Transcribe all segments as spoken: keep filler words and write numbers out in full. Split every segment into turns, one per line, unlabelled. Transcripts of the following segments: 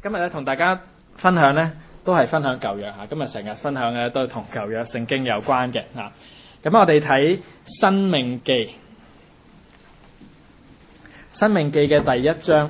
今日咧同大家分享咧，都係分享舊約嚇。今日成日分享嘅都係同舊約聖經有關嘅嚇。咁我哋睇申命記，申命記嘅第一章。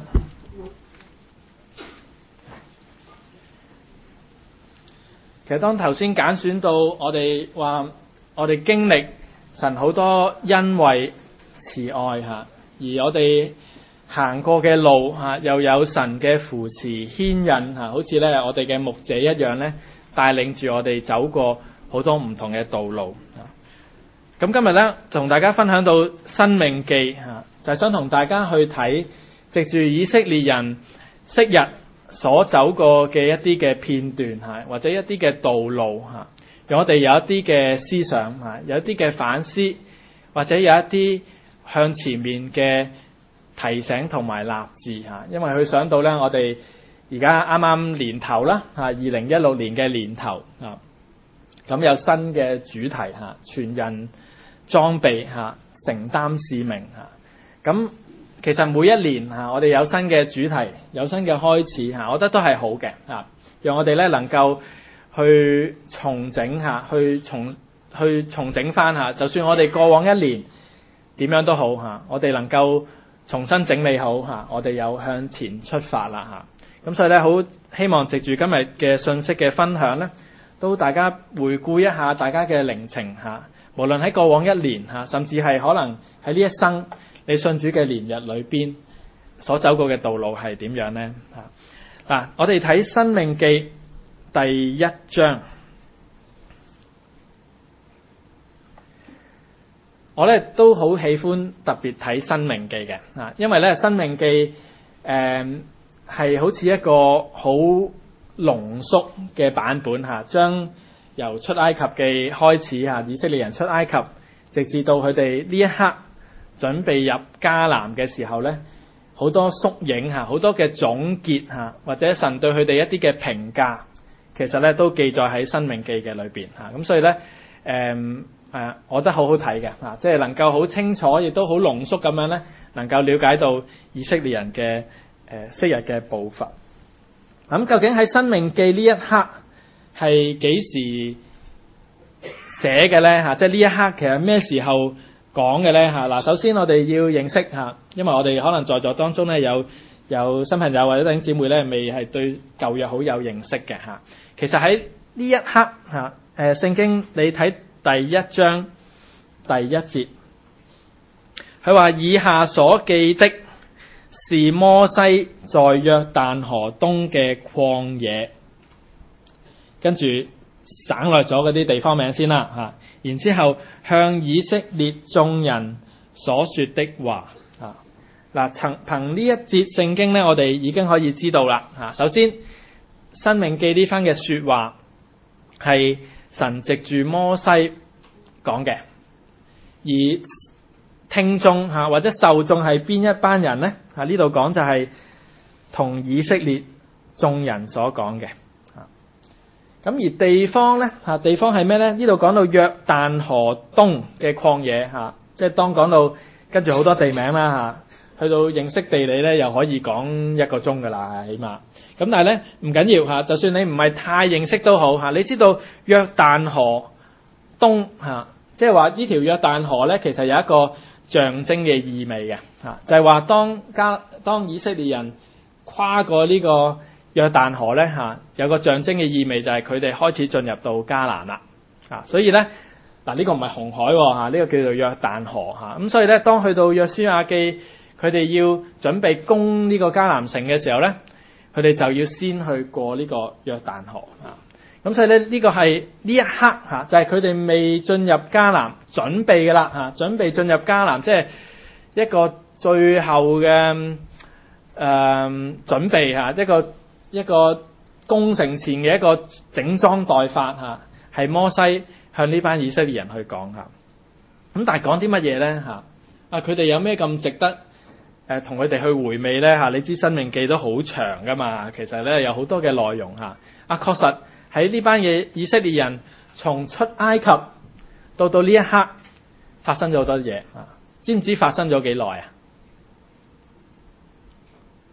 其實當頭先揀選到我哋話，我哋經歷神好多恩惠慈愛嚇，而我哋行過嘅路嚇，又有神嘅扶持牽引嚇，好似咧我哋嘅牧者一樣咧，帶領住我哋走過好多唔同嘅道路。咁今日咧同大家分享到申命記嚇，就係想同大家去睇，藉住以色列人昔日所走過嘅一啲嘅片段嚇，或者一啲嘅道路嚇，讓我哋有一啲嘅思想嚇，有一啲嘅反思，或者有一啲向前面嘅提醒同埋立志嚇。因為佢想到咧，我哋而家啱啱年頭啦嚇，二零一六年嘅年頭啊，咁有新嘅主題嚇，全人裝備嚇，承擔使命嚇。咁其實每一年嚇，我哋有新嘅主題，有新嘅開始嚇，我覺得都係好嘅嚇，讓我哋咧能夠去重整嚇，去重去重整翻嚇。就算我哋過往一年點樣都好嚇，我哋能夠重新整理好嚇，我哋又向前出發啦嚇。咁所以咧，好希望藉住今日嘅信息嘅分享咧，都大家回顧一下大家嘅靈程嚇。無論喺過往一年嚇，甚至係可能喺呢一生你信主嘅年日裏邊所走過嘅道路係點樣呢？嚇嗱，我哋睇申命記第一章，我咧都好喜歡特別睇申命記嘅啊，因為咧申命記誒係好似一個好濃縮嘅版本嚇，將由出埃及記開始嚇，以色列人出埃及，直至到佢哋呢一刻準備入迦南嘅時候咧，好多縮影嚇，好多嘅總結嚇，或者神對佢哋一啲嘅評價，其實咧都記載喺申命記嘅裏邊嚇。咁所以咧誒誒，我覺得好好睇嘅嚇，即係能夠好清楚，亦都好濃縮咁樣咧，能夠了解到以色列人嘅誒昔日嘅步伐。咁究竟喺申命記呢一刻係幾時寫嘅咧嚇？即係呢一刻其實咩時候講嘅咧嚇？嗱，首先我哋要認識嚇，因為我哋可能在座當中咧有有新朋友或者弟兄姊妹咧未係對舊約好有認識嘅嚇。其實喺呢一刻嚇，誒聖經你睇第一章第一節，佢話以下所記的是摩西在約旦河東嘅曠野，跟住省略咗嗰啲地方名先啦嚇，然之後向以色列眾人所說的話啊，嗱，憑憑呢一節聖經咧，我哋已經可以知道啦嚇。首先，申命記呢番嘅說話係神藉住摩西講嘅，而聽眾嚇或者受眾係邊一班人咧？啊，呢度講就係同以色列眾人所講嘅。咁而地方咧嚇，地方係咩咧？呢度講到約旦河東嘅曠野嚇，即係當講到跟住好多地名啦嚇，去到認識地理咧，又可以講一個鐘噶啦，起碼。咁但係咧唔緊要嚇，就算你唔係太認識都好嚇，你知道約旦河東嚇，即係話呢條約旦河咧，其實有一個象徵嘅意味嘅嚇，就係話當加當以色列人跨過呢個約旦河咧嚇，有個象徵嘅意味就係佢哋開始進入到迦南啦啊，所以咧嗱，呢個唔係紅海喎嚇，呢個叫做約旦河嚇，咁所以咧當去到約書亞記，佢哋要準備攻呢個迦南城嘅時候咧，佢哋就要先去過呢個約旦河啊，咁所以咧呢個係呢一刻嚇，就係佢哋未進入迦南準備嘅啦嚇，準備進入迦南，即係一個最後嘅誒、呃、準備嚇，一個一個攻城前嘅一個整裝待發嚇，係摩西向呢班以色列人去講嚇。咁但係講啲乜嘢咧嚇？啊，佢哋有咩咁值得誒同佢哋去回味咧嚇？你知申命記都好長噶嘛，其實咧有好多嘅內容嚇。啊，確實喺呢班嘅以色列人從出埃及到到呢一刻發生咗好多嘢啊！知唔知發生咗幾耐啊？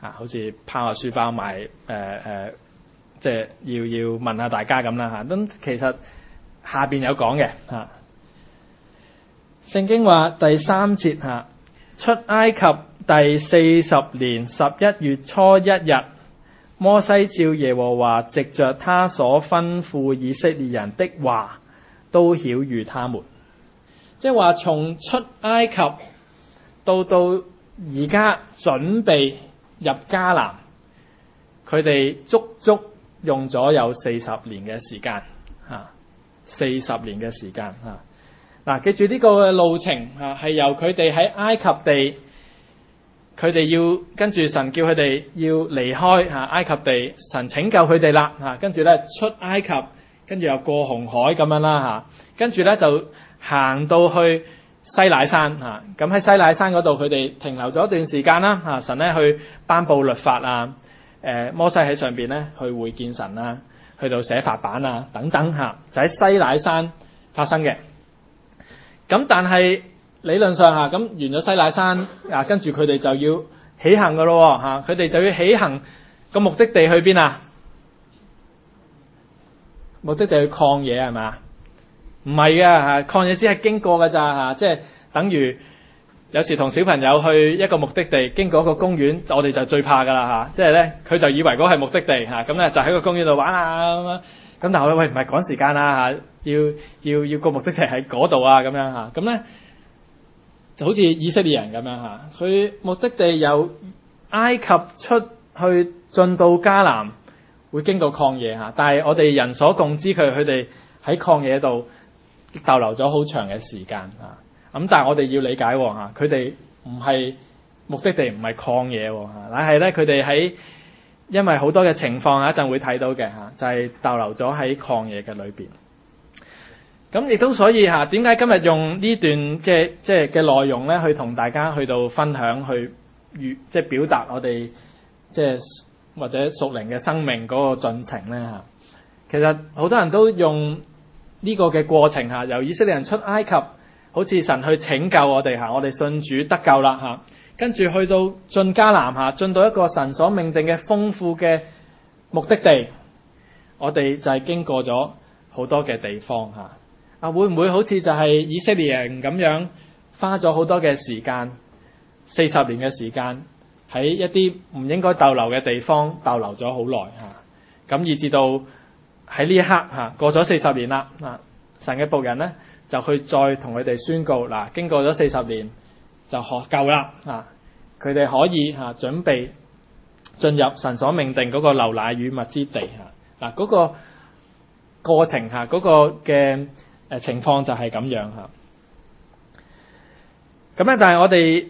啊，好似拋下書包埋誒誒，即係要要問下大家咁啦嚇。咁其實下邊有講嘅嚇，聖經話第三節嚇，出埃及第四十年十一月初一日，摩西照耶和華藉着他所吩咐以色列人的話，都曉諭他們。即係話從出埃及到到而家準備入迦南，佢哋足足用咗有四十年嘅時間嚇，四十年嘅時間嚇。嗱，記住呢個路程嚇係由佢哋喺埃及地，佢哋要跟住神叫佢哋要離開嚇埃及地，神拯救佢哋啦嚇，跟住咧出埃及，跟住又過紅海咁樣啦嚇，跟住咧就行到去西乃山嚇，咁喺西乃山嗰度佢哋停留咗一段時間啦嚇，神咧去頒布律法啊，誒摩西喺上邊咧去會見神啊，去到寫法版啊等等嚇，就喺西乃山發生嘅。咁但係理論上嚇，咁完咗西乃山啊，跟住佢哋就要起行噶咯嚇，佢哋就要起行，個目的地去邊啊？目的地去曠野係咪？唔係嘅嚇，曠野只係經過㗎咋嚇，即係等於有時同小朋友去一個目的地，經過一個公園，我哋就最怕㗎啦嚇，即係咧佢就以為嗰係目的地嚇，咁咧就喺個公園度玩啊咁樣，咁但係我喂唔係趕時間啦嚇，要要要個目的地喺嗰度啊咁樣嚇，咁咧就好似以色列人咁樣嚇，佢目的地由埃及出去進到迦南，會經過曠野嚇，但係我哋人所共知佢佢哋喺曠野度逗留咗好長嘅時間啊！咁但係我哋要理解嚇，佢哋唔係目的地，唔係曠野嚇，但係咧佢哋喺因為好多嘅情況，一陣會睇到嘅嚇，就係逗留咗喺曠野嘅裏邊。咁亦都所以嚇，點解今日用呢段嘅即係嘅內容咧，去同大家去到分享，去預即係表達我哋即係或者屬靈嘅生命嗰個進程咧嚇。其實好多人都用呢個嘅過程嚇，由以色列人出埃及，好似神去拯救我哋嚇，我哋信主得救啦嚇，跟住去到進迦南嚇，進到一個神所命定嘅豐富嘅目的地，我哋就係經過咗好多嘅地方嚇。啊，會唔會好似就係以色列人咁樣，花咗好多嘅時間，四十年嘅時間喺一啲唔應該逗留嘅地方逗留咗好耐嚇，咁以至到喺呢一刻嚇過咗四十年啦，啊神嘅僕人咧就去再同佢哋宣告嗱，經過咗四十年就學夠啦啊，佢哋可以嚇準備進入神所命定嗰個流奶與蜜之地嚇，嗱嗰個過程嚇嗰個嘅誒情況就係咁樣嚇。咁咧，但係我哋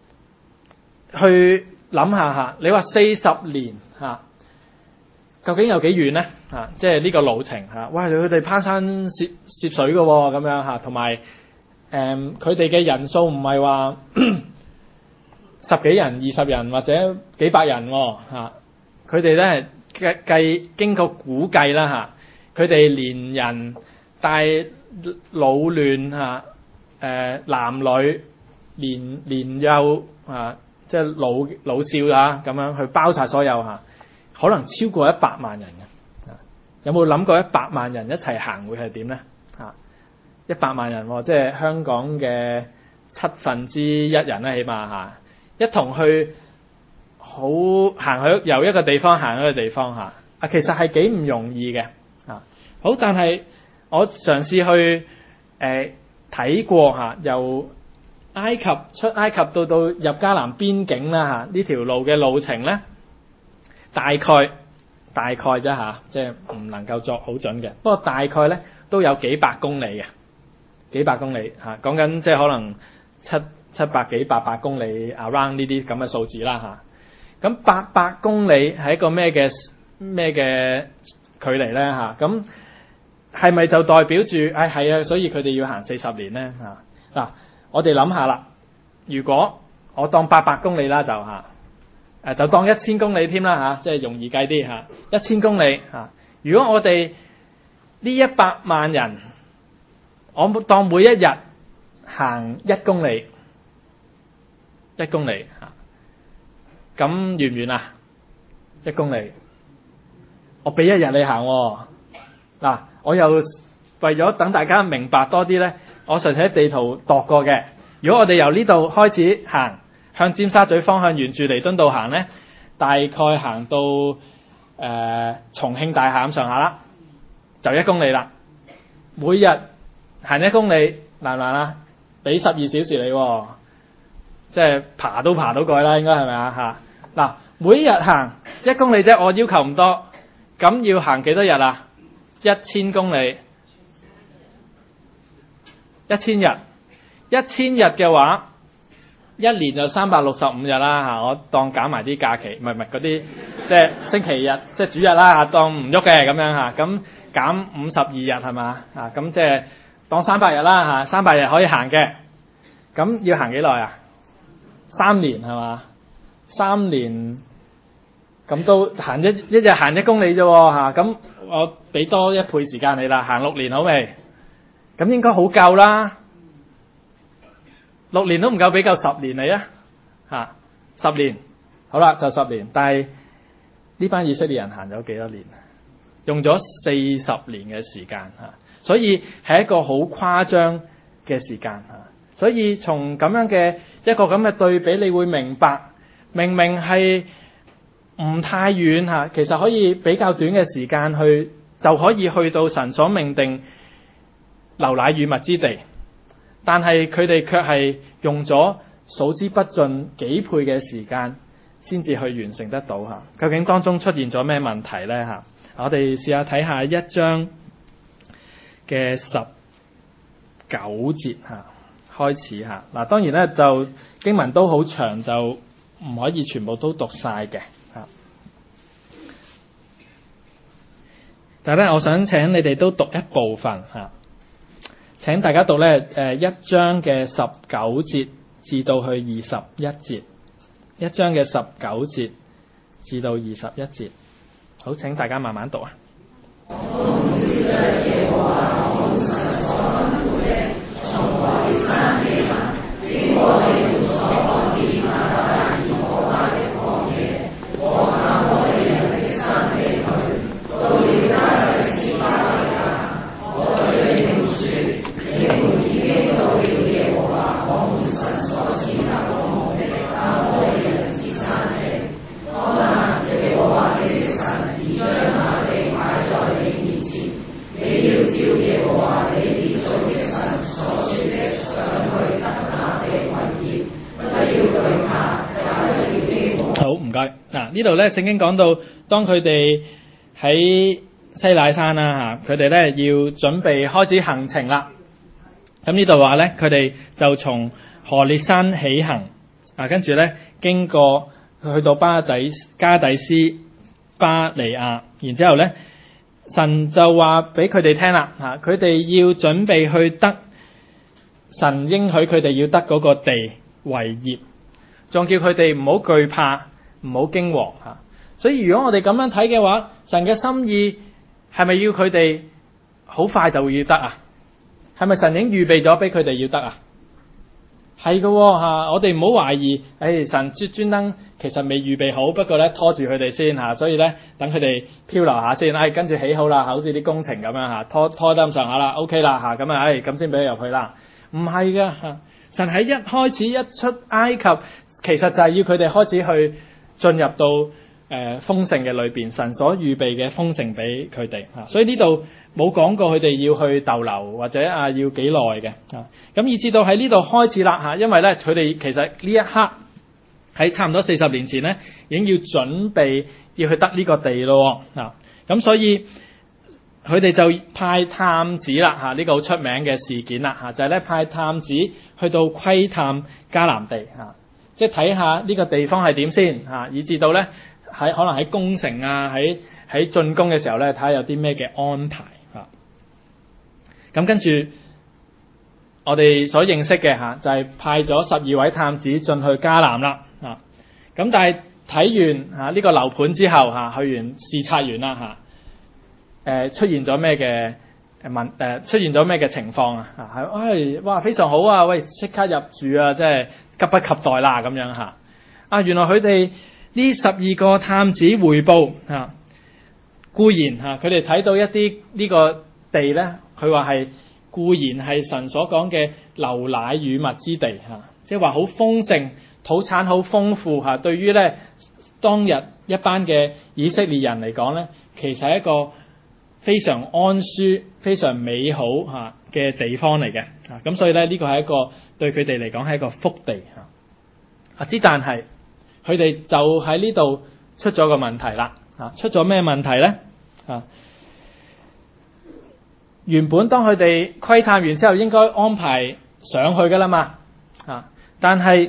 去諗下嚇，你話四十年嚇，究竟有幾遠咧？嚇，即係呢個路程嚇。哇！佢哋攀山涉涉水嘅喎，咁樣嚇，同埋誒佢哋嘅人數唔係話十幾人、二十人或者幾百人喎嚇。佢哋咧計計經過估計啦嚇，佢哋連人帶老嫩嚇，誒男女年年幼啊，即係老老少啊，咁樣去包晒所有嚇，可能超過一百萬人嘅。有冇諗過一百萬人一齊行會係點咧？嚇，一百萬人即係香港嘅七分之一人啦，起碼嚇，一同去好行去由一個地方行去一個地方嚇。啊，其實係幾唔容易嘅嚇。好，但係我嘗試去誒睇、呃、過嚇，由埃及出埃及到到入迦南邊境啦嚇，呢條路嘅路程咧，大概大概啫嚇，即係唔能夠作好準嘅。不過大概咧都有幾百公里嘅，幾百公里嚇，講緊即係可能七七百幾八百公里 around 呢啲咁嘅數字啦嚇。咁八百公里係一個咩嘅咩嘅距離咧嚇？咁係咪就代表住？唉、哎，係啊，所以佢哋要行四十年咧嚇。嗱，我哋諗下啦，如果我當八百公里啦，就嚇，誒就當一千公里添啦嚇，即係容易計啲嚇，一千公里嚇。如果我哋呢一百萬人，我當每一日行一公里，一公里嚇， 咁遠唔遠啊？一公里。我俾一日你行喎。嗱，我又為咗等大家明白多啲咧，我實際喺地圖度過嘅。如果我哋由呢度開始行，向尖沙咀方向沿住彌敦道行咧，大概行到誒、呃、重慶大廈咁上下啦，就一公里啦。每日行一公里難唔難啊？俾十二小時你喎，即係爬都爬到過去啦，應該係咪啊？嚇嗱，每日行一公里啫，我要求唔多，咁要行幾多日啊？一千公里，一千日，一千日嘅話，一年就三百六十五日啦嚇。我當減埋啲假期，唔係唔係嗰啲即係星期日，即係主日啦嚇，當唔喐嘅咁樣嚇。咁減五十二日係嘛啊？咁即係當三百日啦嚇，三百日可以行嘅。咁要行幾耐啊？三年係嘛？三年咁都行一一日行一公里啫喎嚇。咁我俾多一倍時間你啦，行六年好未？咁應該好夠啦。六年都唔夠，俾夠十年你啊嚇，十年好啦，就十年。但係呢班以色列人行咗幾多年？用咗四十年嘅時間嚇，所以係一個好誇張嘅時間嚇。所以從咁樣嘅一個咁嘅對比，你會明白，明明係唔太遠嚇，其實可以比較短嘅時間去就可以去到神所命定流奶與蜜之地，但係佢哋卻係用咗數之不盡幾倍嘅時間先至去完成得到嚇。究竟當中出現咗咩問題呢嚇？我哋試下睇下一章嘅十九節嚇。開始嚇嗱，當然咧就經文都好長，就唔可以全部都讀晒嘅嚇。但係咧，我想請你哋都讀一部分嚇。請大家讀咧誒一章嘅十九節至到去二十一節，一章嘅十九節至到二十一節。好，請大家慢慢讀啊。嗱，呢度咧聖經講到，當佢哋喺西乃山啦嚇，佢哋咧要準備開始行程啦。咁呢度話咧，佢哋就從何烈山起行啊，跟住咧經過去到巴底加底斯巴尼亞，然之後咧神就話俾佢哋聽啦嚇，佢哋要準備去得神應許佢哋要得嗰個地為業，仲叫佢哋唔好懼怕，唔好驚惶嚇。所以如果我哋咁樣睇嘅話，神嘅心意係咪要佢哋好快就會要得啊？係咪神已經預備咗俾佢哋要得啊？係嘅嚇，我哋唔好懷疑，誒、哎、神專專登其實未預備好，不過咧拖住佢哋先嚇，所以咧等佢哋漂流下先，誒、哎、跟住起好啦，好似啲工程咁樣嚇，拖拖得咁上下啦 ，OK 啦嚇，咁啊誒咁先俾佢入去啦。唔係嘅嚇，神喺一開始一出埃及，其實就係要佢哋開始去進入到誒、呃、豐盛嘅裏邊，神所預備嘅豐盛俾佢哋嚇，所以呢度冇講過佢哋要去逗留或者啊要幾耐嘅嚇，咁以至到喺呢度開始啦嚇，因為咧佢哋其實呢一刻喺差唔多四十年前咧已經要準備要去得呢個地咯啊，咁所以佢哋就派探子啦嚇，呢、這個好出名嘅事件啦嚇，就係、是、咧派探子去到窺探迦南地嚇，即係睇下呢個地方係點先嚇，以至到咧喺可能喺攻城啊喺喺進攻嘅時候咧睇下有啲咩嘅安排嚇。咁跟住我哋所認識嘅嚇就係、是、派咗十二位探子進去迦南啦嚇。咁但係睇完嚇呢個樓盤之後嚇，去完視察完啦嚇。誒出現咗咩嘅問誒出現咗咩嘅情況啊？啊係，喂，哇非常好啊！喂，即刻入住啊！即係急不及待啦咁樣嚇。啊，原來佢哋呢十二個探子回報啊，固然嚇佢哋睇到一啲呢個地咧，佢話係固然係神所講嘅流奶與蜜之地嚇，即係話好豐盛，土產好豐富嚇。對於咧當日一班嘅以色列人嚟講咧，其實係一個非常安舒、非常美好嚇嘅地方嚟嘅啊。咁所以咧呢個係一個對佢哋嚟講係一個福地嚇。啊之但係佢哋就喺呢度出咗個問題啦啊！出咗咩問題咧啊？原本當佢哋窺探完之後，應該安排上去噶啦嘛啊！但係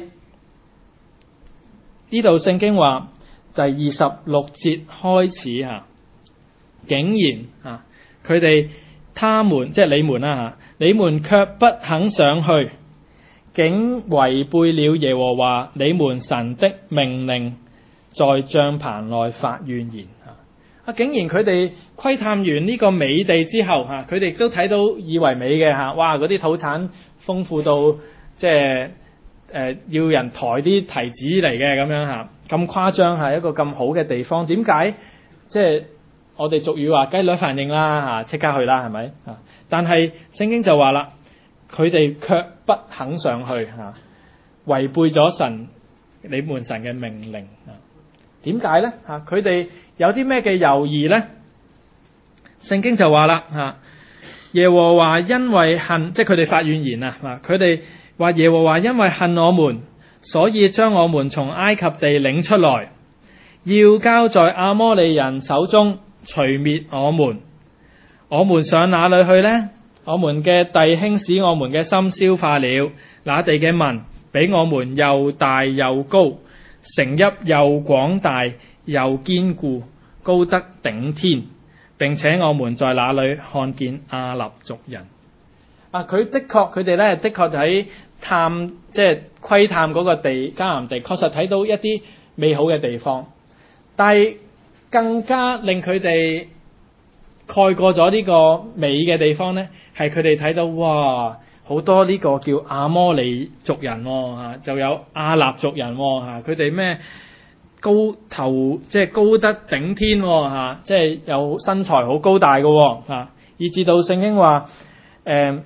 呢度聖經話第二十六節開始嚇，竟然啊，佢哋他們即係你們啦嚇，你們卻不肯上去，竟違背了耶和華你們神的命令，在帳棚內發怨言啊！竟然佢哋窺探完呢個美地之後嚇，佢哋都睇到以為美嘅嚇，哇！嗰啲土產豐富到即係誒要人抬啲提子嚟嘅咁樣嚇，咁誇張係一個咁好嘅地方，點解即係我哋俗語話雞女反應啦嚇，即刻去啦係咪啊？但係聖經就話啦，佢哋卻不肯上去嚇，違背咗神你們神嘅命令啊！點解咧嚇？佢哋有啲咩嘅猶豫咧？聖經就話啦嚇，耶和華因為恨，即係佢哋發怨言啊！佢哋話耶和華因為恨我們，所以將我們從埃及地領出來，要交在亞摩利人手中，除滅我們。我們上哪裏去呢？我們嘅弟兄使我們嘅心消化了，那地嘅民比我們又大又高，城邑又廣大又堅固，高得頂天，並且我們在那裏看見亞納族人。啊，佢的確，佢哋咧的確喺探，即係窺探嗰個地迦南地，確實睇到一啲美好嘅地方，但係更加令佢哋蓋過咗呢個美嘅地方咧，係佢哋睇到哇，好多呢個叫亞摩利族人喎嚇，就有亞納族人喎嚇，佢哋咩高頭即係高得頂天喎嚇，即係有身材好高大嘅喎嚇，以至到聖經話誒，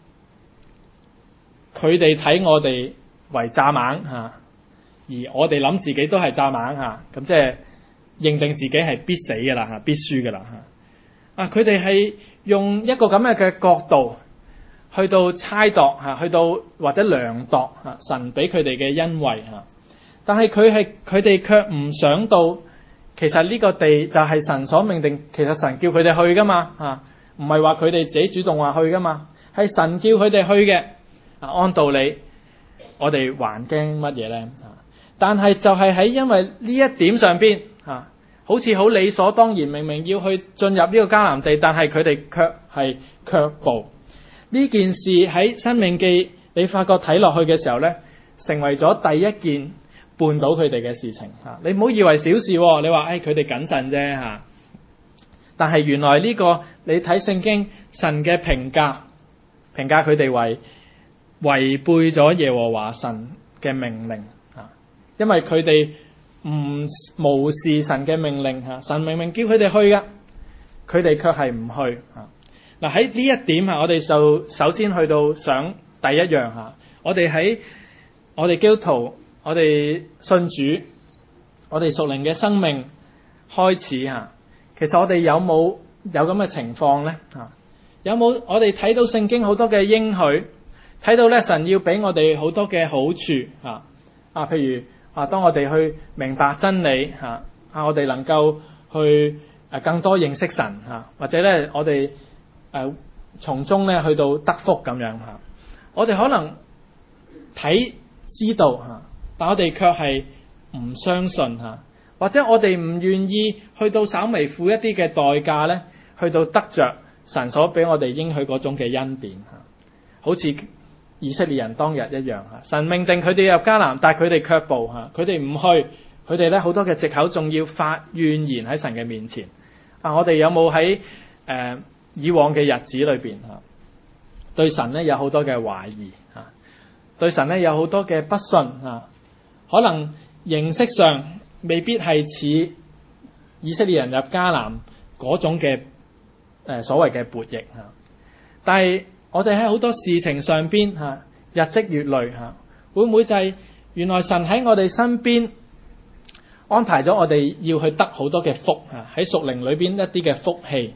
佢哋睇我哋為蚱蜢嚇，而我哋諗自己都係蚱蜢嚇，咁即係認定自己係必死嘅啦嚇，必輸嘅啦嚇。啊！佢哋係用一個咁樣嘅角度去到猜度嚇，去到或者量度嚇神俾佢哋嘅恩惠嚇，但係佢係佢哋卻唔想到，其實呢個地就係神所命定，其實神叫佢哋去噶嘛嚇，唔係話佢哋自己主動話去噶嘛，係神叫佢哋去嘅。啊，按道理我哋還驚乜嘢咧？但係就係喺因為呢一點上邊嚇。好似好理所當然，明明要去進入呢個迦南地，但係佢哋卻係卻步。呢件事喺申命記，你發覺睇落去嘅時候咧，成為咗第一件絆倒佢哋嘅事情嚇。你唔好以為小事，你話誒佢哋謹慎啫嚇。但係原來呢個你睇聖經神嘅評價，評價佢哋為違背咗耶和華神嘅命令嚇，因為佢哋唔無視神嘅命令嚇，神明明叫佢哋去噶，佢哋卻係唔去嚇。嗱喺呢一點嚇，我哋就首先去到想第一樣嚇，我哋喺我哋基督徒，我哋信主，我哋屬靈嘅生命開始嚇，其實我哋有冇有咁嘅情況咧嚇？有冇我哋睇到聖經好多嘅應許，睇到咧神要俾我哋好多嘅好處嚇啊，譬如。啊！當我哋去明白真理嚇，啊，我哋能夠去誒更多認識神嚇，或者咧我哋誒從中咧去到得福咁樣嚇。我哋可能睇知道嚇，但我哋卻係唔相信嚇，或者我哋唔願意去到稍微付一啲嘅代價咧，去到得着神所俾我哋應許嗰種嘅恩典嚇，好似以色列人當日一樣嚇，神命定佢哋入迦南，但係佢哋卻步嚇，佢哋唔去，佢哋咧好多嘅藉口，仲要發怨言喺神嘅面前。啊，我哋有冇喺誒以往嘅日子裏邊嚇，對神咧有好多嘅懷疑嚇，對神咧有好多嘅不信嚇，可能形式上未必係似以色列人入迦南嗰種嘅誒、呃、所謂嘅悖逆嚇。但係我哋喺好多事情上邊嚇、啊、日積月累嚇、啊，會唔會就係原來神喺我哋身邊安排咗我哋要去得好多嘅福嚇，喺屬靈裏邊一啲嘅福氣。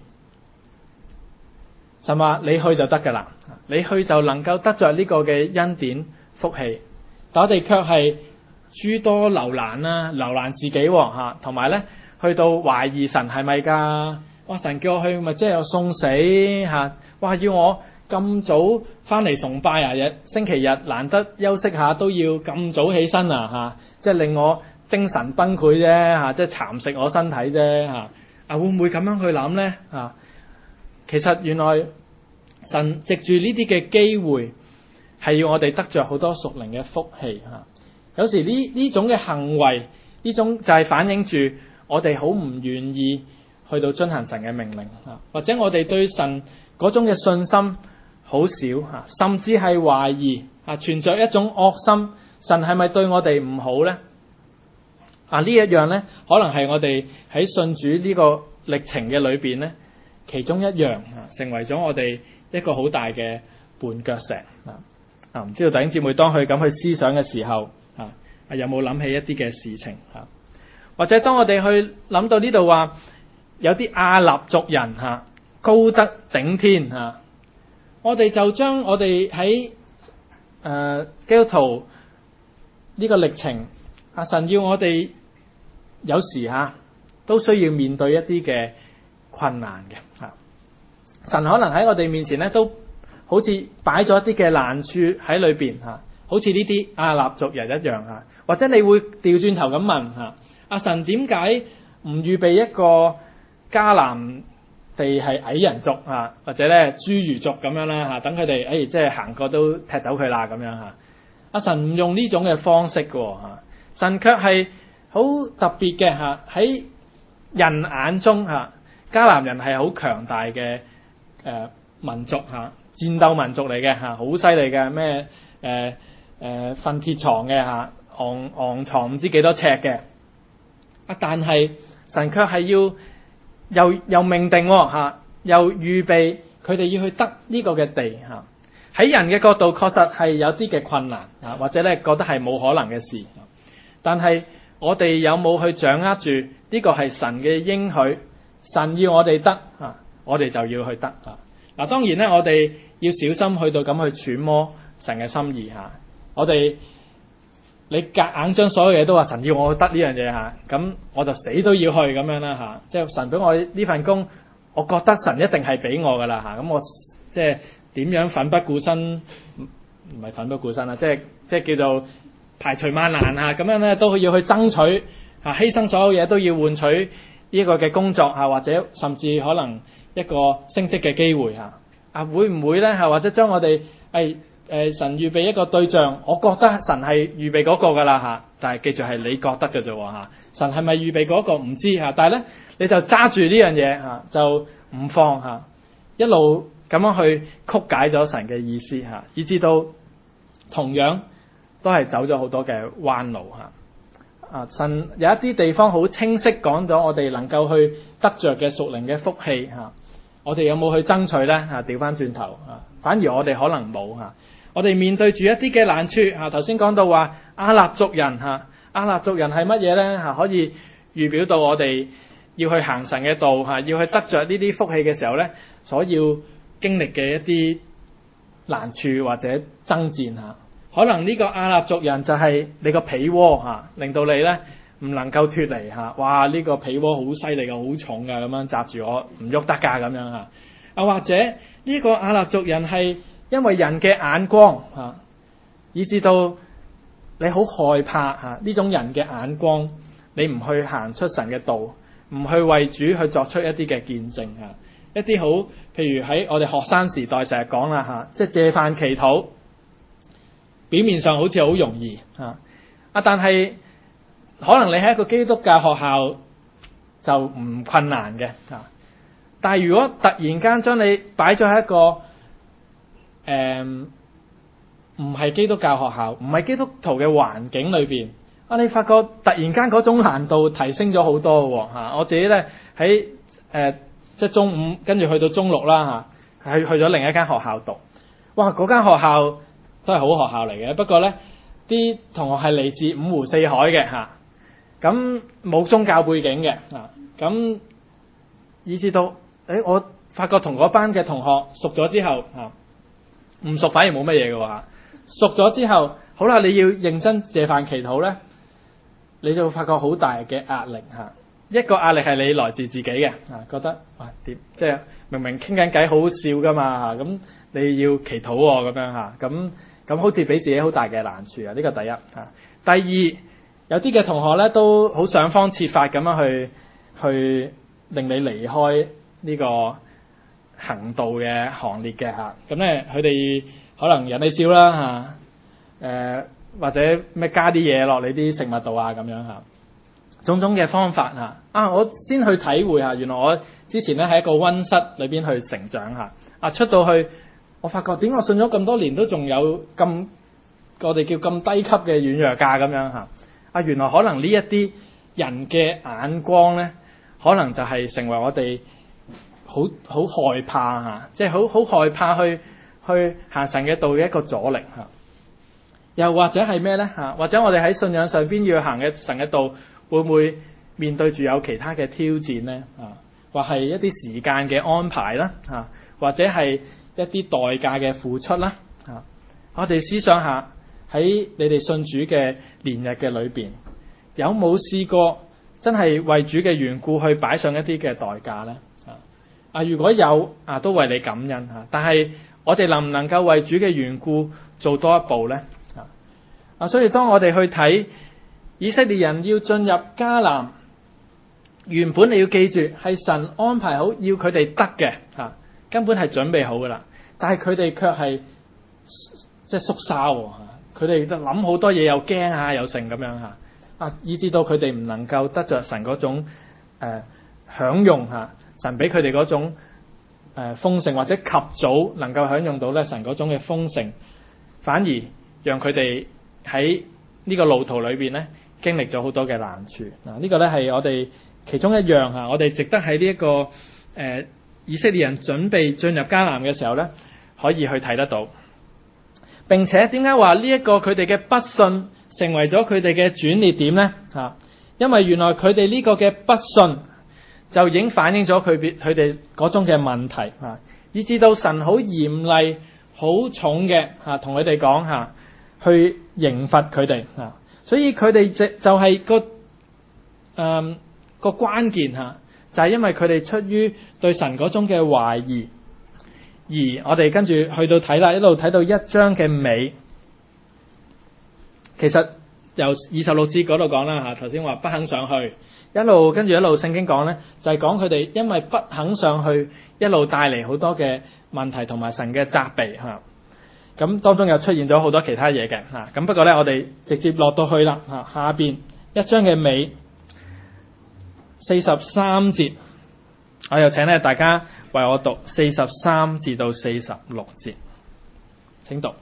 神話你去就得㗎啦，你去就能夠得着呢個嘅恩典福氣。但我哋卻係諸多留難啦，留難自己嚇，同埋咧去到懷疑神係咪㗎？哇！神叫我去咪即係我送死嚇？哇！要我咁早翻嚟崇拜啊？日星期日難得休息下都要咁早起身啊嚇？即係令我精神崩潰啫嚇，即係蠶食我身體啫嚇。啊，會唔會咁樣去諗咧嚇？其實原來神藉住呢啲嘅機會，係要我哋得着好多屬靈嘅福氣嚇。有時呢呢種嘅行為，呢種就係反映住我哋好唔願意去到遵行神嘅命令嚇，或者我哋對神嗰種嘅信心好少嚇，甚至係懷疑啊，存着一種惡心，神係咪對我哋唔好咧？啊，呢一樣咧，可能係我哋喺信主呢個歷程嘅裏邊咧，其中一樣啊，成為咗我哋一個好大嘅絆腳石啊！啊，唔知道弟兄姊妹當佢咁去思想嘅時候啊，有冇諗起一啲嘅事情啊？或者當我哋去諗到呢度話，有啲亞納族人嚇、啊、高德頂天嚇、啊，我哋就將我哋喺誒基督徒呢個歷程，阿神要我哋有時嚇、啊、都需要面對一啲嘅困難嘅嚇。神可能喺我哋面前咧，都好似擺咗一啲嘅難處喺裏邊嚇，好似呢啲亞納族人一樣嚇。或者你會調轉頭咁問嚇：阿神點解唔預備一個迦南地係矮人族嚇，或者咧侏儒族咁樣啦嚇？等佢哋誒即係行過都踢走佢啦咁樣嚇。阿神唔用呢種嘅方式嘅嚇，神卻係好特別嘅嚇。喺人眼中嚇，迦南人係好強大嘅。誒、呃、民族嚇、啊，戰鬥民族嚟嘅嚇，好犀利嘅咩誒誒瞓鐵床嘅嚇，昂昂牀唔知幾多尺嘅。啊！但係神卻係要又又命定嚇、啊，又預備佢哋要去得呢個嘅地嚇。喺、啊、人嘅角度確實係有啲嘅困難嚇、啊，或者咧覺得係冇可能嘅事。啊、但係我哋有冇去掌握住呢個係神嘅應許？神要我哋得嚇。啊我哋就要去得啊！嗱，當然咧，我哋要小心去到咁去揣摩神嘅心意嚇。我哋你夾硬將所有嘢都話神要我去得呢樣嘢嚇，咁我就死都要去咁樣啦嚇。即係神俾我呢份工，我覺得神一定係俾我噶啦嚇。咁我即係點樣奮不顧身？唔係奮不顧身啦，即係即係叫做排除萬難嚇。咁樣咧都要去爭取嚇，犧牲所有嘢都要換取呢一個嘅工作嚇，或者甚至可能一個升職嘅機會嚇，啊會唔會咧嚇？或者將我哋誒誒神預備一個對象，我覺得神係預備嗰個㗎啦嚇，但係記住係你覺得嘅啫喎嚇，神係咪預備嗰個唔知嚇，但係咧你就揸住呢樣嘢嚇，就唔放嚇，一路咁樣去曲解咗神嘅意思嚇，以至到同樣都係走咗好多嘅彎路嚇。啊！神有一啲地方好清晰講咗，我哋能夠去得着嘅屬靈嘅福氣嚇。我哋有冇去爭取咧？嚇，調翻轉頭啊，反而我哋可能冇嚇。我哋面對住一啲嘅難處嚇，頭先講到話亞納族人嚇，亞納族人係乜嘢咧嚇？可以預表到我哋要去行神嘅道嚇，要去得着呢啲福氣嘅時候咧，所要經歷嘅一啲難處或者爭戰嚇。可能呢個亞納族人就係你個被窩嚇，令到你咧唔能夠脫離嚇。哇！呢、這個被窩好犀利嘅，好重嘅，咁樣紮住我唔喐得㗎咁樣嚇。啊，或者呢個亞納族人係因為人嘅眼光嚇，以至到你好害怕嚇呢種人嘅眼光，你唔去行出神嘅道，唔去為主去作出一啲嘅見證嚇。一啲好譬如喺我哋學生時代成日講啦嚇，即係借飯祈禱。表面上好似好容易啊，啊！但係可能你喺一個基督教學校就唔困難嘅啊。但係如果突然間將你擺咗喺一個誒唔係基督教學校、唔係基督徒嘅環境裏邊， 啊，你發覺突然間嗰種難度提升咗好多喎嚇！我自己咧喺誒即係中五跟住去到中六啦嚇，係去咗另一間學校讀。哇！嗰間學校都係好學校嚟嘅，不過咧啲同學係嚟自五湖四海嘅嚇，咁冇宗教背景嘅啊，咁以至到誒我發覺同嗰班嘅同學熟咗之後嚇，唔熟反而冇乜嘢嘅喎嚇，熟咗之後好啦，你要認真謝飯祈禱咧，你就會發覺好大嘅壓力嚇。一個壓力係你來自自己嘅啊，覺得哇點即係明明傾緊偈好好笑噶嘛嚇，咁你要祈禱喎咁樣嚇，咁咁好似俾自己好大嘅難處啊！呢個第一嚇。第二有啲嘅同學咧都好想方設法咁樣去去令你離開呢個行道嘅行列嘅嚇，咁咧佢哋可能引你笑啦嚇，誒、呃、或者咩加啲嘢落你啲食物度啊咁樣嚇。種種嘅方法嚇啊！我先去體會下，原來我之前咧喺一個溫室裏邊去成長嚇啊！出到去，我發覺點解我信咗咁多年都仲有咁我哋叫咁低級嘅軟弱架咁樣嚇啊！原來可能呢一啲人嘅眼光咧，可能就係成為我哋好好害怕嚇，即係好好害怕去去行神嘅道嘅一個阻力嚇。又或者係咩咧嚇？或者我哋喺信仰上邊要行嘅神嘅道，會唔會面對住有其他嘅挑戰呢？啊，或係一啲時間嘅安排啦，啊，或者係一啲代價嘅付出啦，啊，我哋思想下喺你哋信主嘅年日嘅裏邊，有冇試過真係為主嘅緣故去擺上一啲嘅代價呢？啊，啊，如果有啊，都為你感恩嚇。但係我哋能唔能夠為主嘅緣故做多一步呢？啊，啊，所以當我哋去睇以色列人要進入迦南，原本你要記住係神安排好要佢哋得嘅嚇，根本係準備好噶啦。但係佢哋卻係即係縮沙喎嚇，佢哋都諗好多嘢，又驚啊又剩咁樣嚇啊，以至到佢哋唔能夠得着神嗰種誒、呃、享用嚇，神俾佢哋嗰種誒、呃、豐盛，或者及早能夠享用到咧神嗰種嘅豐盛，反而讓佢哋喺呢個路途裏邊咧，經歷咗好多嘅難處嗱，呢個咧係我哋其中一樣嚇，我哋值得喺呢一個誒、呃、以色列人準備進入迦南嘅時候咧，可以去睇得到。並且點解話呢一個佢哋嘅不信成為咗佢哋嘅轉捩點咧嚇？因為原來佢哋呢個嘅不信就已經反映咗佢佢哋嗰種嘅問題嚇，以至到神好嚴厲、好重嘅嚇同佢哋講嚇，去刑罰佢哋嚇。所以佢哋就就係個誒、嗯、個關鍵嚇，就係、是、因為佢哋出於對神嗰種嘅懷疑，而我哋跟住去到睇啦，一路睇到一章嘅尾，其實由二十六節嗰度講啦嚇，頭先話不肯上去，一路跟住一路聖經講咧，就係講佢哋因為不肯上去，一路帶嚟好多嘅問題同埋神嘅責備嚇。咁當中又出現咗好多其他嘢嘅嚇，咁不過咧我哋直接落到去啦嚇，下邊一章嘅尾四十三節，我又請咧大家為我讀四十三至到四十六節，請讀。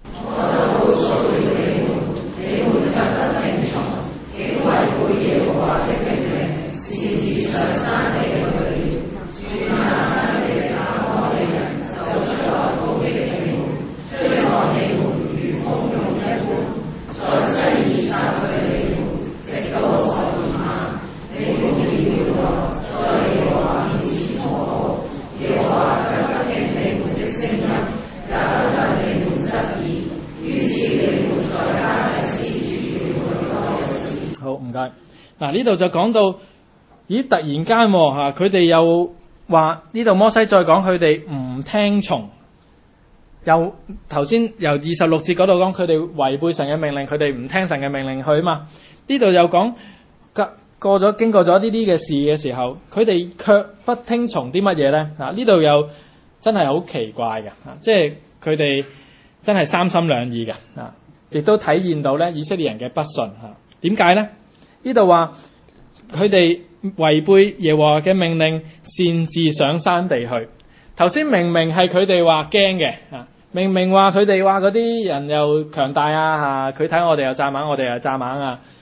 好，唔該。嗱，呢度就講到，咦，突然間嚇，佢哋又話呢度摩西再講佢哋唔聽從，又頭先由二十六節嗰度講佢哋違背神嘅命令，佢哋唔聽神嘅命令去啊嘛。呢度又講過過咗經過咗呢啲嘅事嘅時候，佢哋卻不聽從啲乜嘢咧？嗱，呢度又真係好奇怪嘅，即係佢哋真係三心兩意嘅啊，亦都體現到咧以色列人嘅不信嚇。點解咧？呢度話佢哋違背耶和華嘅命令，擅自上山地去。頭先明明係佢哋話驚嘅啊，明明話佢哋話嗰啲人又強大啊嚇，佢睇我哋又蚱蜢，我哋又蚱蜢啊，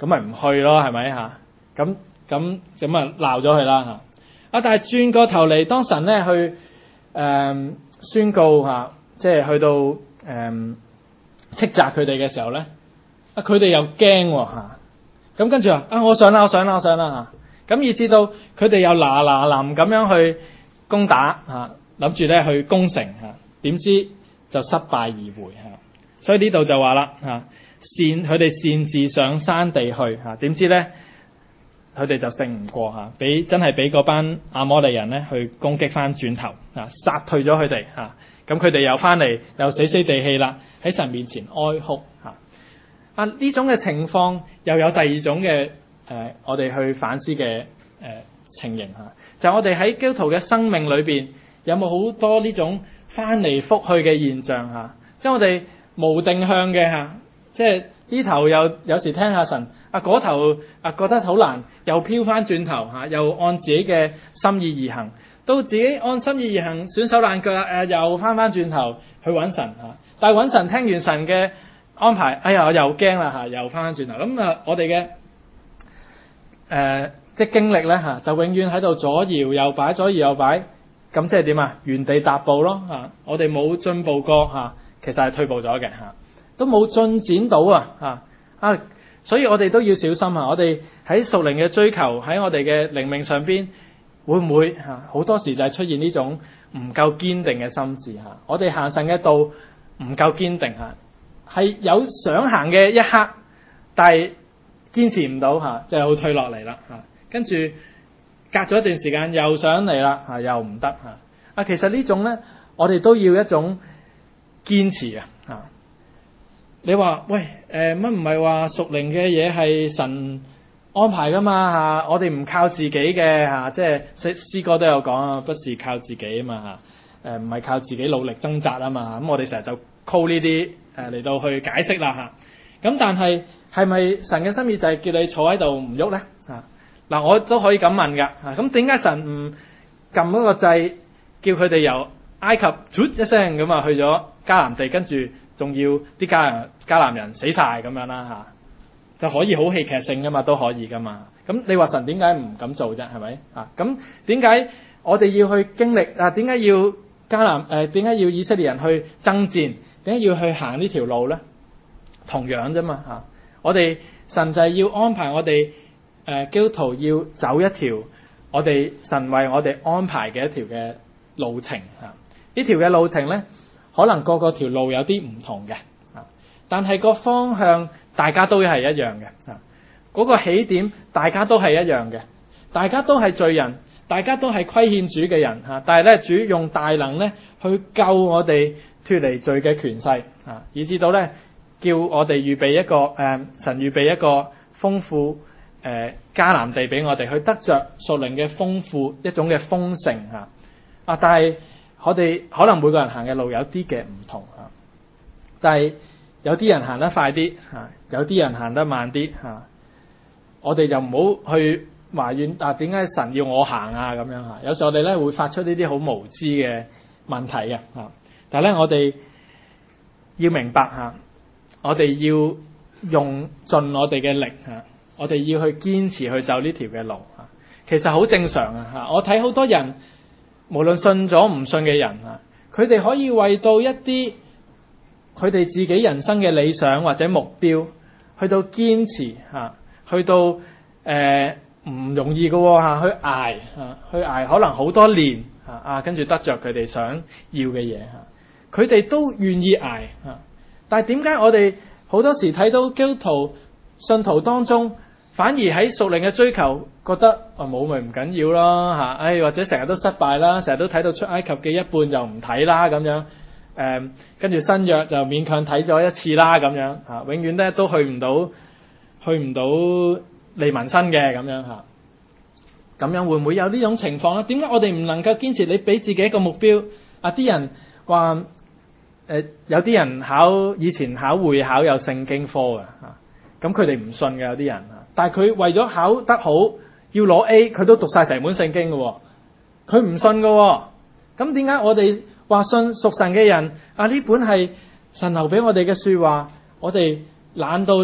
咁咪唔去咯，係咪嚇？咁咁咁啊鬧咗佢啦嚇。啊，但係轉過頭嚟，當神咧去誒、呃、宣告嚇，即係去到誒、呃、斥責佢哋嘅時候咧，啊佢哋又驚喎嚇。咁跟住話啊，我想啦，我想啦，我想啦嚇。咁以至到佢哋又嗱嗱臨咁樣去攻打嚇，諗住咧去攻城嚇，點知就失敗而回嚇。所以呢度就話啦嚇，擅佢哋擅自上山地去嚇，點知咧佢哋就勝唔過嚇，俾真係俾嗰班亞摩利人咧去攻擊翻轉頭啊，殺退咗佢哋嚇。咁佢哋又翻嚟又死死地氣啦，喺神面前哀哭嚇。啊！呢種嘅情況又有第二種嘅誒、呃，我哋去反思嘅誒、呃、情形嚇，就係、我哋喺基督徒嘅生命裏邊有冇好多呢種翻嚟覆去嘅現象嚇？即係我哋無定向嘅嚇，即係呢頭又有時聽下神啊，嗰頭啊覺得好難，又飄翻轉頭嚇，又按自己嘅心意而行，到自己按心意而行損手爛腳誒、呃，又翻翻轉頭去揾神嚇。但係揾神聽完神嘅安排，哎呀，我又驚啦嚇，又翻翻轉頭。咁啊，我哋嘅誒即係經歷咧嚇，就永遠喺度左搖右擺，左搖右擺。咁即係點啊？原地踏步咯嚇。我哋冇進步過嚇，其實係退步咗嘅嚇，都冇進展到啊嚇啊！所以我哋都要小心啊！我哋喺屬靈嘅追求，喺我哋嘅靈命上邊，會唔會嚇好多時就係出現呢種唔夠堅定嘅心志嚇？我哋行神嘅道唔夠堅定嚇。係有想行嘅一刻，但係堅持唔到嚇，就好退落嚟啦嚇。跟住隔咗一段時間又想嚟啦嚇，又唔得嚇。啊，其實呢種咧，我哋都要一種堅持啊嚇。你話喂誒乜唔係話屬靈嘅嘢係神安排噶嘛嚇？我哋唔靠自己嘅嚇，即係詩詩歌都有講啊，不是靠自己啊嘛嚇。誒唔係靠自己努力掙扎啊嘛。咁我哋成日就 call 呢啲。誒嚟到去解釋啦嚇，咁但係係咪神嘅心意就係叫你坐喺度唔喐咧？啊嗱，我都可以咁問噶嚇，咁點解神唔撳嗰個掣，叫佢哋由埃及啜一聲咁啊去咗迦南地，跟住仲要啲迦南迦南人死晒咁樣啦嚇，就可以好戲劇性噶嘛，都可以噶嘛。咁你話神點解唔咁做啫？係咪啊？咁點解我哋要去經歷啊？點解要迦南誒？點解要以色列人去爭戰？點解要去行呢條路咧？同樣啫嘛嚇，我哋神就係要安排我哋誒基督徒要走一條我哋神為我哋安排嘅一條嘅路程嚇。呢條嘅路程咧，可能個個條路有啲唔同嘅嚇，但係個方向大家都係一樣嘅嚇。嗰個起點大家都係一樣嘅，大家都係罪人，大家都係虧欠主嘅人嚇。但係咧，主用大能咧去救我哋脫離罪嘅權勢啊，以至到咧叫我哋預備一個誒、呃、神預備一個豐富誒迦南地俾我哋去得着屬靈嘅豐富一種嘅豐盛嚇啊！但係我哋可能每個人行嘅路有啲嘅唔同啊，但係有啲人行得快啲嚇，有啲人行得慢啲嚇。我哋就唔好去埋怨啊，點解神要我行啊咁樣嚇？有時候我哋咧會發出呢啲好無知嘅問題嘅嚇。但係咧，我哋要明白嚇，我哋要用盡我哋嘅力嚇，我哋要去堅持去走呢條嘅路嚇。其實好正常啊嚇。我睇好多人，無論信咗唔信嘅人嚇，佢哋可以為到一啲佢哋自己人生嘅理想或者目標，去到堅持嚇，去到誒唔、呃、容易嘅喎嚇，去捱嚇，去捱可能好多年嚇啊，跟住得着佢哋想要嘅嘢嚇。佢哋都願意捱啊，但係點解我哋好多時睇到基督徒信徒當中，反而喺屬靈嘅追求，覺得啊冇咪唔緊要啦嚇，唉或者成日都失敗啦，成日都睇到出埃及嘅一半就唔睇啦咁樣，誒跟住新約就勉強睇咗一次啦咁樣嚇，永遠咧都去唔到去唔到利民申嘅咁樣嚇，咁樣會唔會有呢種情況咧？點解我哋唔能夠堅持？你俾自己一個目標啊！啲人話。誒、呃、有啲人考以前考會考有聖經科嘅嚇，咁佢哋唔信嘅有啲人嚇，但係佢為咗考得好要攞 A，佢都讀晒成本聖經嘅喎，佢唔信嘅喎，咁點解我哋話信屬神嘅人啊？呢本係神留俾我哋嘅説話，我哋懶到連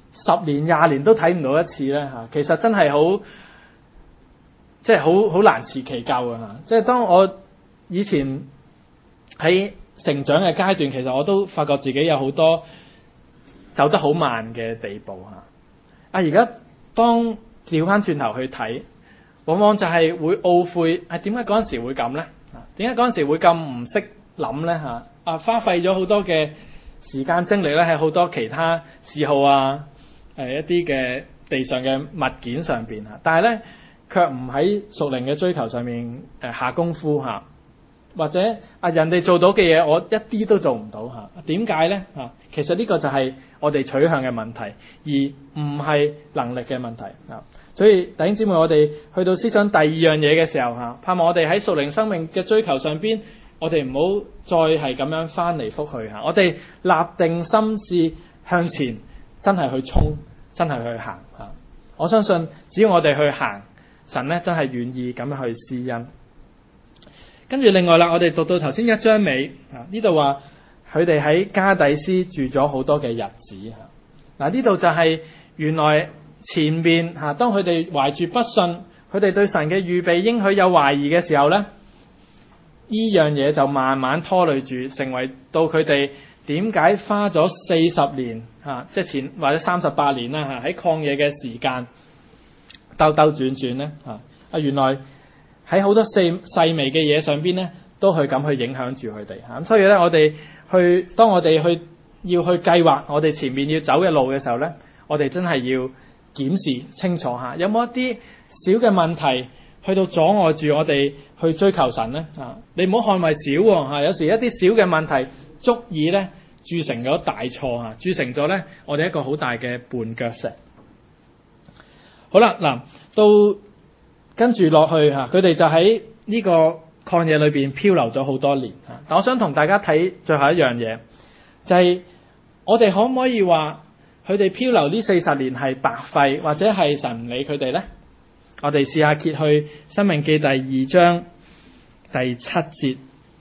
十年廿年都睇唔到一次咧嚇，其實真係好即係好好難辭其咎啊嚇！即係當我以前喺成長嘅階段，其實我都發覺自己有好多走得好慢嘅地步嚇。啊，而家當調翻轉頭去睇，往往就係會懊悔，係點解嗰陣時會咁咧？點解嗰陣時會咁唔識諗咧嚇？啊，花費咗好多嘅時間精力咧，喺好多其他嗜好啊，誒一啲嘅地上嘅物件上邊嚇，但係咧卻唔喺屬靈嘅追求上面誒下功夫嚇，或者啊人哋做到嘅嘢，我一啲都做唔到嚇。點解咧嚇？其實呢個就係我哋取向嘅問題，而唔係能力嘅問題啊。所以弟兄姊妹，我哋去到思想第二樣嘢嘅時候嚇，盼望我哋喺屬靈生命嘅追求上邊，我哋唔好再係咁樣翻嚟覆去嚇，我哋立定心志向前，真係去衝，真係去行嚇。我相信只要我哋去行，神咧真係願意咁樣去施恩。跟住另外啦，我哋讀到頭先一章尾啊，呢度話佢哋喺加底斯住咗好多嘅日子嚇。嗱，呢度就係原來前面嚇，當佢哋懷住不信，佢哋對神嘅預備應許有懷疑嘅時候咧，呢樣嘢就慢慢拖累住，成為到佢哋點解花咗四十年嚇，即係前或者三十八年啦嚇，喺曠野嘅時間兜兜轉轉咧嚇。啊，原來喺好多細細微嘅嘢上邊咧，都去咁去影響住佢哋嚇。咁所以咧，我哋去當我哋去要去計劃我哋前面要走嘅路嘅時候咧，我哋真係要檢視清楚下，有冇一啲小嘅問題去到阻礙住我哋去追求神咧啊？你唔好看為小喎嚇，有時一啲小嘅問題足以咧鑄成咗大錯嚇，鑄成咗咧我哋一個好大嘅絆腳石。好啦，嗱，到跟住落去嚇，佢哋就喺呢個曠野裏邊漂流咗好多年嚇。但我想同大家睇最後一樣嘢，就係我哋可唔可以話佢哋漂流呢四十年係白費，或者係神唔理佢哋咧？我哋試下揭去《申命記》第二章第七節，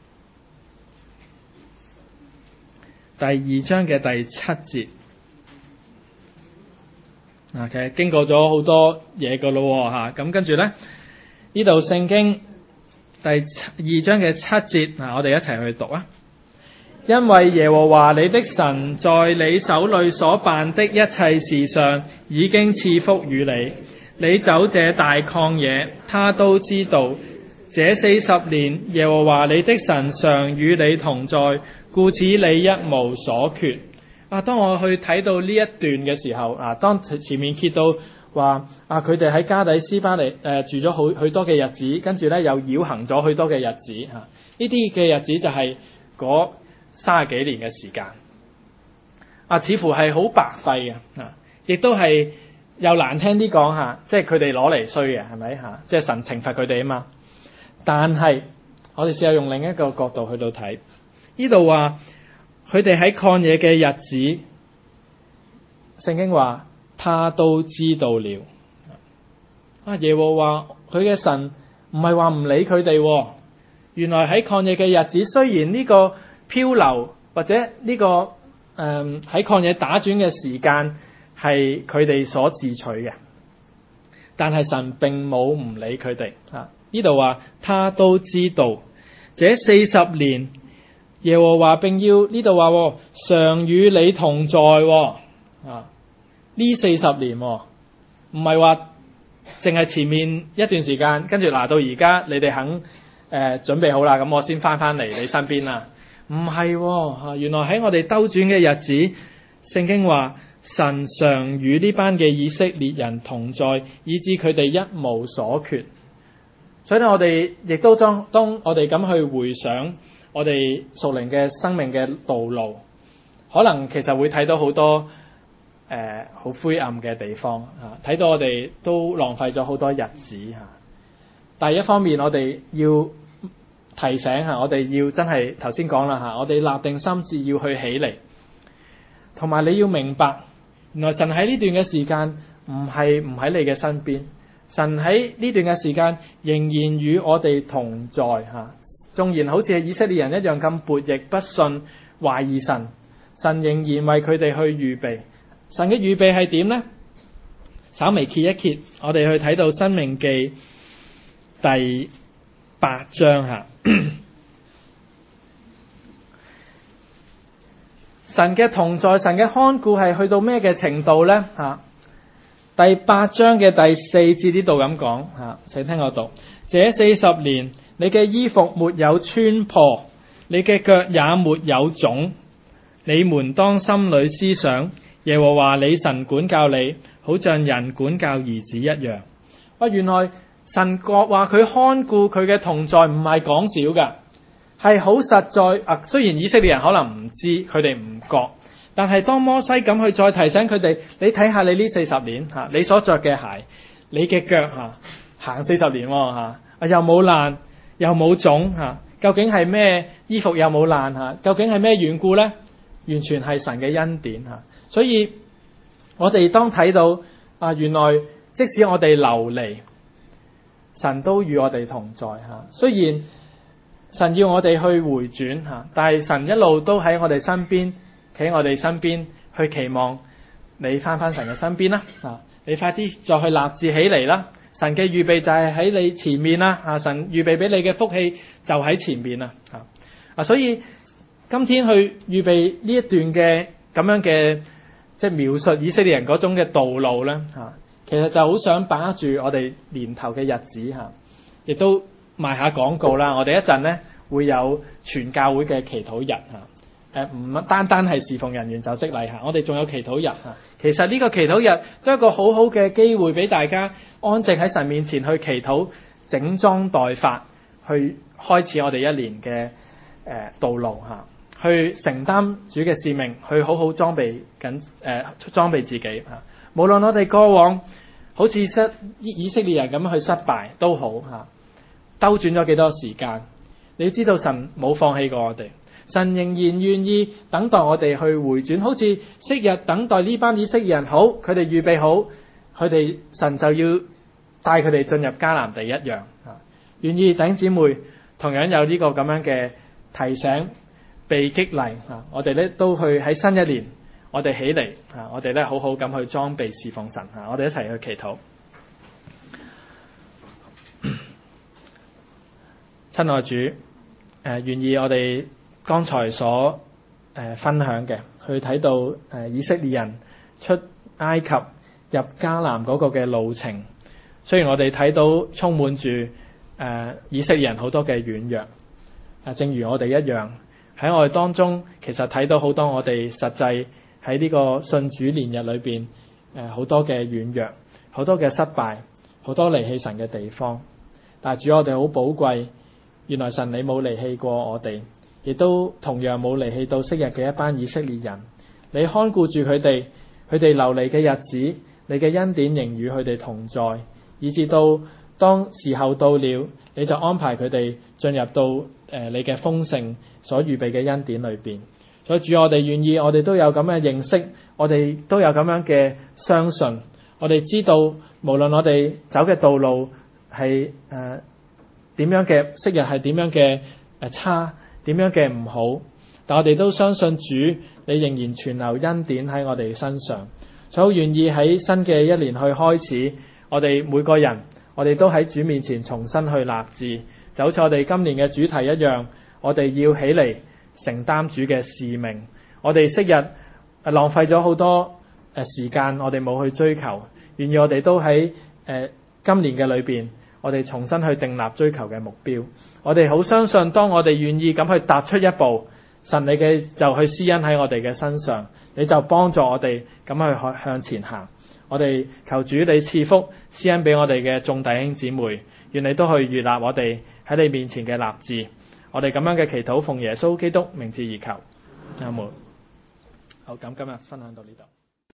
第二章嘅第七節。啊，其實經過咗好多嘢噶咯吓，咁跟住咧呢度聖經第二章嘅七節，嗱，我哋一齊去讀啊。因為耶和華你的神在你手裏所辦的一切事上已經賜福與你，你走這大曠野，他都知道。這四十年耶和華你的神常與你同在，故此你一無所缺。啊，當我去睇到呢一段嘅時候，啊，當前面揭到話啊，佢哋喺加底斯巴尼誒、呃、住咗好許多嘅日子，跟住咧又繞行咗許多嘅日子嚇，呢啲嘅日子就係嗰三十幾年嘅時間，啊，似乎係好白費嘅，啊，亦都係又難聽啲講下，即係佢哋攞嚟衰嘅，係咪嚇？即係神懲罰佢哋啊嘛。但係我哋試下用另一個角度去到睇，呢度話佢哋喺曠野嘅日子，聖經話他都知道了。啊，耶和華佢嘅神唔係話唔理佢哋，原來喺曠野嘅日子，雖然呢個漂流或者呢、這個誒喺曠野打轉嘅時間係佢哋所自取嘅，但係神並冇唔理佢哋啊。呢度話他都知道，這四十年耶和華並要呢度話常與你同在啊。呢四十年唔係話淨係前面一段時間，跟住嗱到而家你哋肯誒、呃、準備好啦，咁我先翻翻嚟你身邊啦。唔係，原來喺我哋兜轉嘅日子，聖經話神常與呢班嘅以色列人同在，以致佢哋一無所缺。所以咧，我哋亦都當當我哋咁去回想我哋屬靈嘅生命嘅道路，可能其實會睇到好多誒好、呃、灰暗嘅地方嚇，睇、啊、到我哋都浪費咗好多日子嚇、啊。但係一方面，我哋要提醒下，我哋要真係頭先講啦嚇，我哋立定心志要去起嚟，同埋你要明白，原來神喺呢段嘅時間唔係唔喺你嘅身邊。神喺呢段嘅時間仍然與我哋同在嚇，縱然好似係以色列人一樣咁悖逆不信懷疑神，神仍然為佢哋去預備。 神嘅預備係點呢？稍微揭一揭，我哋去睇到申命記第八章吓。神嘅同在，神嘅看顧係去到咩嘅程度呢？吓，第八章嘅第四節呢度咁講吓，請聽我讀：這四十年，你嘅衣服沒有穿破，你嘅腳也沒有腫。你們當心裏思想，耶和華你神管教你，好像人管教兒子一樣。哇！原來神國話佢看顧佢嘅同在唔係講笑噶，係好實在啊！雖然以色列人可能唔知，佢哋唔覺，但係當摩西咁去再提醒佢哋，你睇下你呢四十年吓，你所着嘅鞋，你嘅腳吓行四十年吓，啊又冇爛又冇腫吓，究竟係咩衣服又冇爛吓？究竟係咩緣故呢？完全係神嘅恩典吓，所以我哋當睇到啊，原來即使我哋流離，神都與我哋同在吓。雖然神要我哋去回轉吓，但係神一路都喺我哋身邊，企喺我哋身邊，去期望你翻返神嘅身邊啦啊！你快啲再去立志起嚟啦！神嘅預備就係喺你前面啦啊！神預備俾你嘅福氣就喺前面啦啊！所以今天去預備呢一段嘅咁樣嘅即係描述以色列人嗰種嘅道路咧吓，其實就好想把握住我哋年頭嘅日子吓，亦都賣下廣告啦。我哋一陣咧會有全教會嘅祈禱日吓，誒唔單單係侍奉人員就職禮吓，我哋仲有祈禱日吓。其實呢個祈禱日都係一個好好嘅機會俾大家安靜喺神面前去祈禱，整裝待發，去開始我哋一年嘅誒道路吓。去承擔主嘅使命，去好好裝備緊誒裝備自己吓。無論我哋過往好似失以色列人咁樣去失敗都好吓，兜轉咗幾多時間，你要知道神冇放棄過我哋，神仍然願意等待我哋去回轉，好似昔日等待呢班以色列人好，佢哋預備好，佢哋神就要帶佢哋進入迦南地一樣吓。願意弟兄姊妹同樣有呢個咁樣嘅提醒。被激勵啊！我哋咧都去喺新一年，我哋起嚟啊！我哋咧好好咁去裝備侍奉神啊！我哋一齊去祈禱。親愛主，誒、呃、願意我哋剛才所誒、呃、分享嘅，去睇到誒、呃、以色列人出埃及入迦南嗰個嘅路程。雖然我哋睇到充滿住誒、呃、以色列人好多嘅軟弱，啊，正如我哋一樣。喺我哋當中，其實睇到好多我哋實際喺呢個信主年日裏邊，誒好多嘅軟弱，好多嘅失敗，好多離棄神嘅地方。但係主，我哋好寶貴，原來神你冇離棄過我哋，亦都同樣冇離棄到昔日嘅一班以色列人。你看顧住佢哋，佢哋流離嘅日子，你嘅恩典仍與佢哋同在，以至到當時候到了，你就安排佢哋進入到誒你嘅豐盛所預備嘅恩典裏邊。所以主，我哋願意，我哋都有咁嘅認識，我哋都有咁樣嘅相信。我哋知道，無論我哋走嘅道路係誒點樣嘅，昔日係點樣嘅誒差，點樣嘅唔好，但我哋都相信主，你仍然存留恩典喺我哋身上。所以好願意喺新嘅一年去開始，我哋每個人，我哋都喺主面前重新去立志，就好似我哋今年嘅主題一樣，我哋要起嚟承擔主嘅使命。我哋昔日浪費咗好多誒時間，我哋冇去追求，願意我哋都喺誒今年嘅裏邊，我哋重新去訂立追求嘅目標。我哋好相信，當我哋願意咁去踏出一步，神你嘅就去施恩喺我哋嘅身上，你就幫助我哋咁去向前行。我哋求主你賜福施恩俾我哋嘅眾弟兄姊妹，願你都去悅納我哋喺你面前嘅立志。我哋咁樣嘅祈禱奉耶穌基督名字而求，阿門。好，咁今日分享到呢度。